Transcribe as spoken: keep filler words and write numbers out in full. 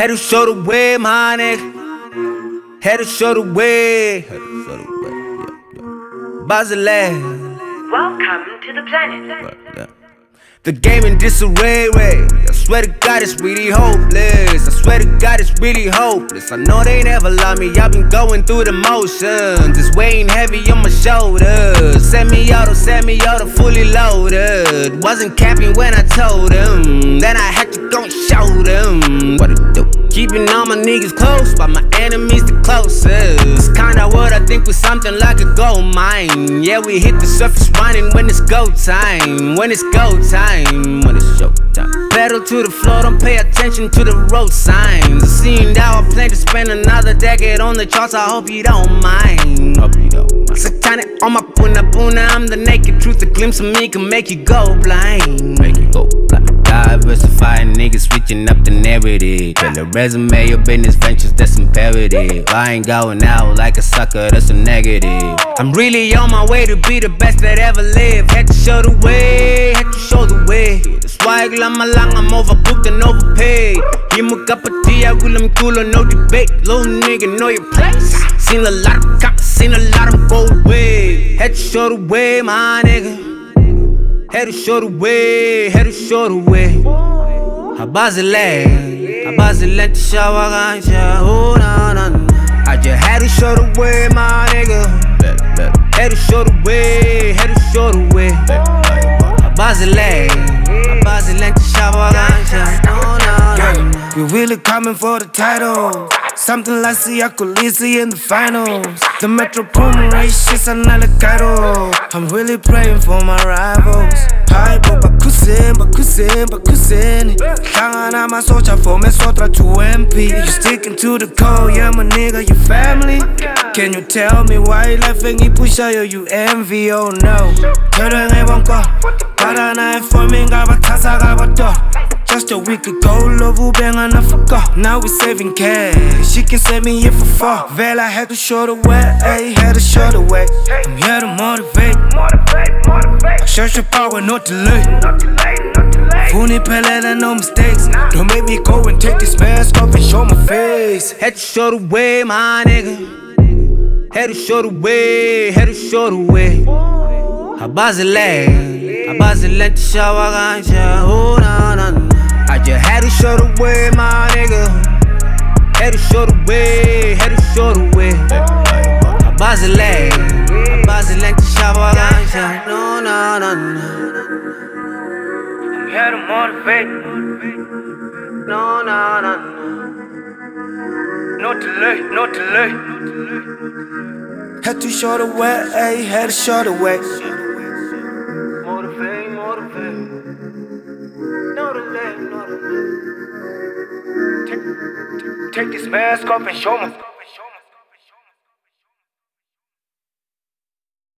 Had to show the way, my nigga. Had to show the way. Had to show the way. Yeah, yeah. Basilea. Welcome to the planet. Yeah, yeah. The game in disarray, Ray. I swear to God it's really hopeless. I swear to God it's really hopeless. I know they never love me, I've been going through the motions. It's weighing heavy on my shoulders. Send me auto, send me auto, fully loaded. Wasn't capping when I told them. Then I had to go and show them what to do. Keeping all my niggas close, but my enemies the closest. Kinda what I think was something like a gold mine. Yeah, we hit the surface running when it's go time. When it's go time, when it's show time. Pedal to the floor, don't pay attention to the road signs. Seeing that I plan to spend another decade on the charts, I hope you don't mind. Hope you don't mind. Satanic on my puna puna, I'm the naked truth. A glimpse of me can make you go blind. Make you go blind. Diversifying niggas switching up the narrative. Fill a resume, your business ventures, that's imperative. I ain't going out like a sucker, that's a negative. I'm really on my way to be the best that ever lived. Had to show the way, had to show the way. That's why glama lang, I'm overbooked and overpaid. Himukapati, agulam kulo, no debate. Little nigga, know your place. Seen a lot of cops, seen a lot of them go away. Had to show the way, my nigga. Had to show the way, had to show the way. Habazile, Habazile to shower ganja. Oh na na na. I just had to show the way, my nigga. Had to show the way, had to show the way. Habazile, Habazile to shower ganja. Oh na na na. We really coming for the title. Something like Siako Lizzy in the finals. The Metro Puma race shit's another title. I'm really praying for my rivals. Hypo, bakusin, bakusin, bakusin. Kangana masocha for me sotra to M P. You sticking to the code, yeah my nigga, you family. Can you tell me why life ain't pusha yo, you envy, oh no. Pero en ebonko, para na informing gabatasa gabato. Just a week ago, love who bang on a fucker. Now we saving cash, she can send me here for four. Well, I had to show the way, ayy, had to show the way. I'm here to motivate, motivate, motivate. I search your power, not delay. Funi pelele, no mistakes. Don't make me go and take this mask off and show my face. Had to show the way, my nigga. Had to show the way, had to show the way. Habazile, Habazile to shower ganja. Oh na na na. I just had to show the way, my nigga. Had to show the way, had to show the way. Habazile, Habazile to shower ganja. No na na na. I'm here to motivate. No na na na. No delay, no delay. Had to show the way, ayy, had to show the way. Motivate, motivate. No delay, no delay. Take, take this mask off and show me.